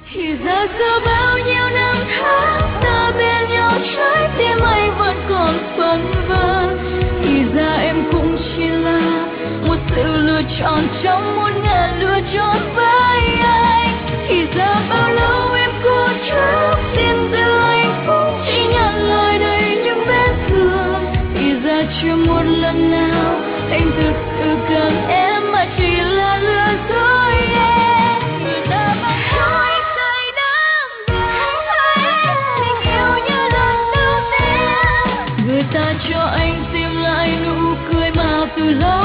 Thì ra sau bao nhiêu năm tháng ta bên nhau trái tim anh vẫn còn phân vân. Thì ra em cũng chỉ là một sự lựa chọn trong muôn ngàn lựa chọn với anh. Thì ra bao lâu em cố chấp xin từ hạnh phúc, chỉ nhận lời đầy những vết thương. Thì ra chưa một lần nào anh thực sự cần em mà chỉ là lừa dối em. Người ta vẫn nói say đắm về tình yêu như lần đầu tiên. Người ta cho anh tìm lại nụ cười mà từ lâu